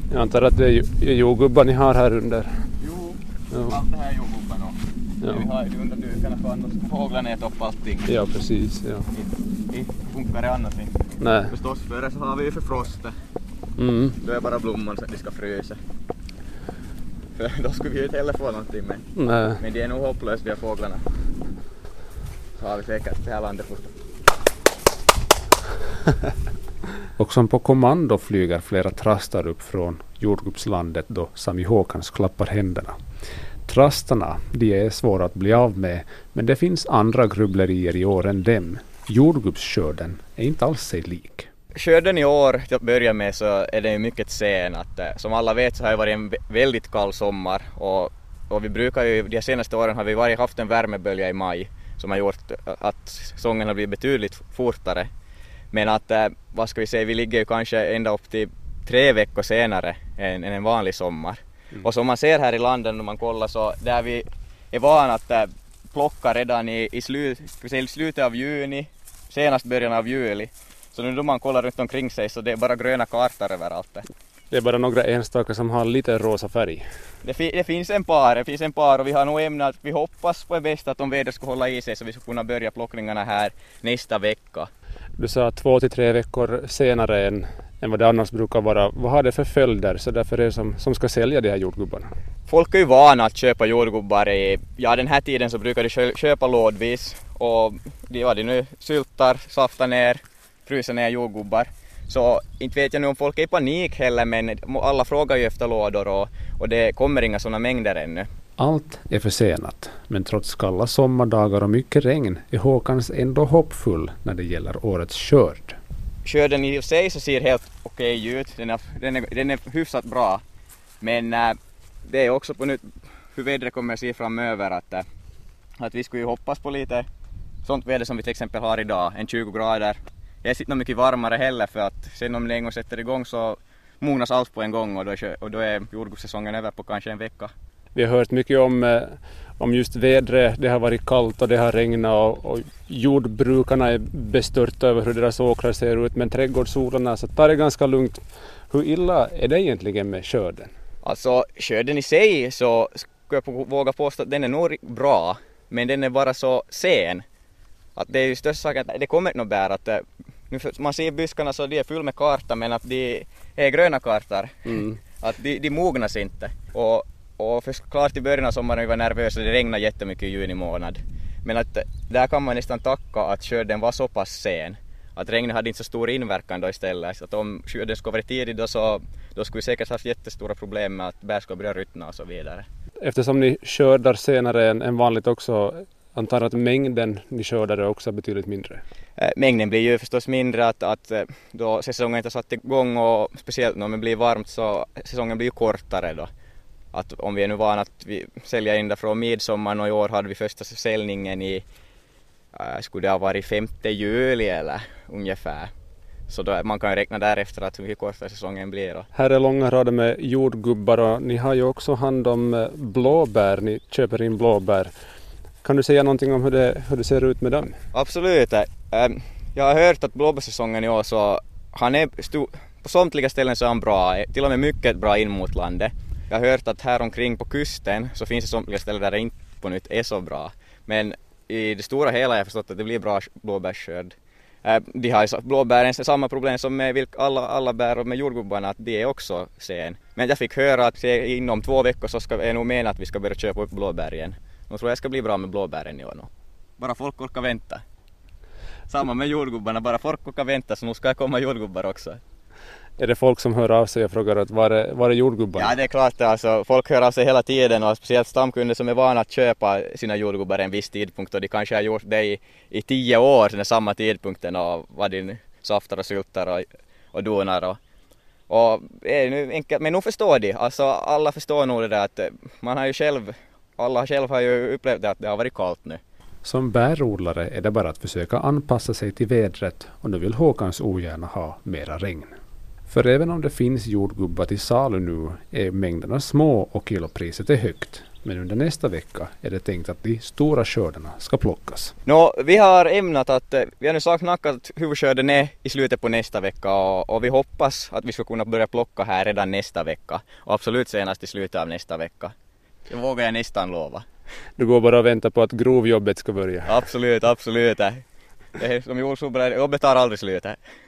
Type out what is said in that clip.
Jag antar att det är jordgubbar ni har här under. Jo, ja. Allt det här är jordgubbar nu. Ja. Vi har ju under dukarna för annars fåglarna äta upp allting. Ja, precis. Ja. Inte funkar det annars inte. Nej. Förstås, före så har vi ju förfrostat. Då är bara blomman så att de ska frysa. För då skulle vi ju inte heller få någonting med. Nej. Men det är nog hopplöst, de här fåglarna. Så har vi säkert det här landet först. Och som på kommando flyger flera trastar upp från jordgubbslandet då Sami Håkans klappar händerna. Trastarna, de är svåra att bli av med, men det finns andra grubblerier i år än dem. Jordgubbsskörden är inte alls sig lik. Skörden i år, till att börja med, så är det mycket sen. Som alla vet så har det varit en väldigt kall sommar och vi brukar ju, de senaste åren har vi haft en värmebölja i maj som har gjort att säsongen har blivit betydligt fortare. Men vad ska vi säga, vi ligger ju kanske ända upp till 3 veckor senare än en vanlig sommar. Och som man ser här i landet när man kollar så där vi är vana att plocka redan i slutet av juni, senast början av juli. Så nu då man kollar runt omkring sig så det är bara gröna kartor överallt. Det är bara några enstaka som har lite rosa färg. Det finns en par och vi har nog ämnat att vi hoppas på det bästa att de väder ska hålla i sig så vi ska kunna börja plockningarna här nästa vecka. Du sa 2 till 3 veckor senare än vad det annars brukar vara. Vad har det för följder så därför är som ska sälja de här jordgubbarna? Folk är ju vana att köpa jordgubbar den här tiden så brukar de köpa lådvis och de nu syltar, saftar ner, fryser ner jordgubbar. Så inte vet jag nu om folk är i panik heller, men alla frågar ju efter lådor och det kommer inga sådana mängder ännu. Allt är försenat, men trots kalla sommardagar och mycket regn är Håkans ändå hoppfull när det gäller årets skörd. Skörden i sig så ser helt okej ut, den är hyfsat bra, men det är också på nytt hur vädret kommer att se framöver att vi skulle ju hoppas på lite sånt väder som vi till exempel har idag, en 20 grader. Det är inte mycket varmare heller för att sen om det en gång sätter igång så mognas allt på en gång och då är jordgubbssäsongen över på kanske en vecka. Vi har hört mycket om just vädret, det har varit kallt och det har regnat och jordbrukarna är bestörta över hur deras åkrar ser ut, men trädgårdsodlarna så tar det ganska lugnt. Hur illa är det egentligen med skörden? Alltså skörden i sig så ska jag våga påstå att den är nog bra, men den är bara så sen. Att det är ju största saken att det kommer inte något bär att nu man ser buskarna så de är full med kartor men att de är gröna kartor. Att de mognas inte och för klart i början av sommaren vi var nervösa, det regnade jättemycket i juni månad. Men att där kan man nästan tacka att skörden var så pass sen. Att regnet hade inte så stor inverkan då istället. Så att om skörden skulle vara tidig då skulle vi säkert haft jättestora problem med att bär ska börja ruttna och så vidare. Eftersom ni skördar senare än vanligt också, antar att mängden ni skördar är också betydligt mindre? Mängden blir ju förstås mindre att då säsongen inte satt igång och speciellt när det blir varmt så säsongen blir ju kortare då. Att om vi är nu vana att vi säljer in där från midsommar och i år hade vi första försäljningen skulle det ha varit 5 juli eller ungefär. Så då, man kan ju räkna därefter att hur kortare säsongen blir. Då. Här är långa rader med jordgubbar och ni har ju också hand om blåbär, ni köper in blåbär. Kan du säga någonting om hur det ser ut med dem? Absolut. Jag har hört att blåbärsäsongen i år så han är på samtliga ställen så är han bra, till och med mycket bra in mot landet. Jag har hört att här omkring på kusten så finns det samtliga ställen där det inte på nytt är så bra. Men i det stora hela har jag förstått att det blir bra blåbärsskörd. De har blåbären samma problem som med alla bär och med jordgubbarna, att de är också sen. Men jag fick höra att inom 2 veckor så är nog meningen att vi ska börja köpa upp blåbär igen. Nu tror jag ska bli bra med blåbären i år. Bara folk orkar vänta. Samma med jordgubbarna, bara folk orkar vänta så nu ska komma jordgubbar också. Är det folk som hör av sig och frågar att var är jordgubbarna? Ja, det är klart. Alltså, folk hör av sig hela tiden och speciellt stamkunder som är vana att köpa sina jordgubbar en viss tidpunkt och de kanske har gjort det i 10 år sedan samma tidpunkten och vad de saftar och syltar och donar. Och är nu enkelt, men nu förstår de. Alltså, alla förstår nog det där att man har ju alla själv har ju upplevt att det har varit kallt nu. Som bärodlare är det bara att försöka anpassa sig till vädret och nu vill Håkans ogärna ha mera regn. För även om det finns jordgubbar till salu nu är mängderna små och kilopriset är högt. men under nästa vecka är det tänkt att de stora skördarna ska plockas. Vi har ämnat att vi har nu sagt att huvudskörden är i slutet på nästa vecka och vi hoppas att vi ska kunna börja plocka här redan nästa vecka och absolut senast i slutet av nästa vecka. Det vågar jag nästan lova. Du går bara och väntar på att grovjobbet ska börja. Absolut. Det är som jobbet tar aldrig slut.